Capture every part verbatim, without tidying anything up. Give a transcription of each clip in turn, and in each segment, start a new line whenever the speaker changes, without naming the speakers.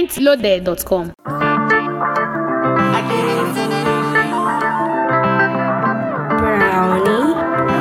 Entloaded dot com.
Brownie.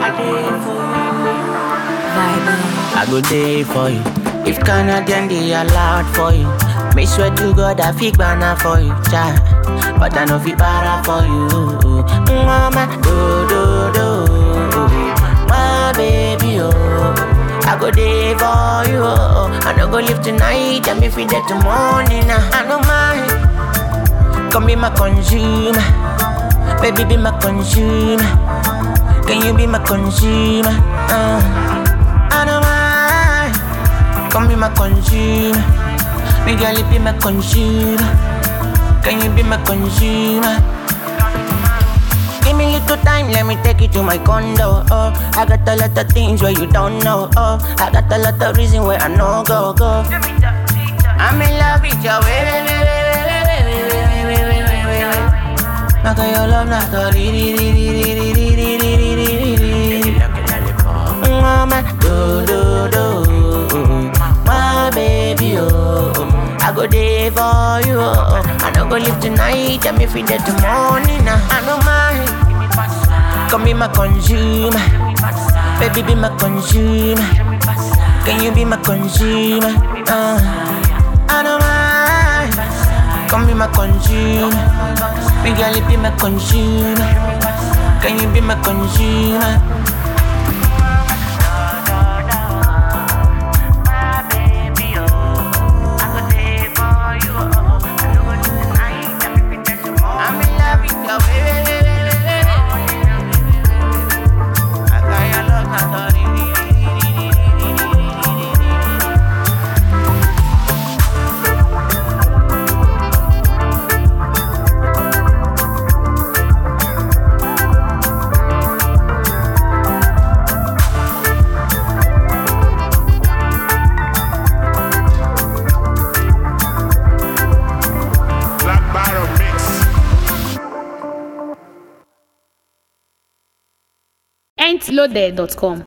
I go day for you. If Canadian they allowed for you, make sure to God I fig banner for you, child. But I know fi para for you, mama. Do do do, my baby oh. I go day for you, oh. I no go live tonight and me fi dead tomorrow. I no mind. Come be my consumer, baby be my consumer. Can you be my consumer? Uh, I don't mind. Come be my consumer. Me girl, you be my consumer. Can you be my consumer? Give me little time, let me take you to my condo. Oh, I got a lot of things where you don't know. Oh, I got a lot of reasons where I know go go. I'm in love with your way, way, way, way, way, way, way, way, way, way, way, way, way. I got your love, not the re re re re re re re re re re re. Mama, do do do, my baby oh. I go there for you oh. I don't go live tonight and me fi dead tomorrow. I no mind. Come be my consumer, baby be my consumer. Can you be my consumer? Uh, I no mind. Come be my consumer, me girl you be my consumer. Can you be my consumer?
Entloaded dot com.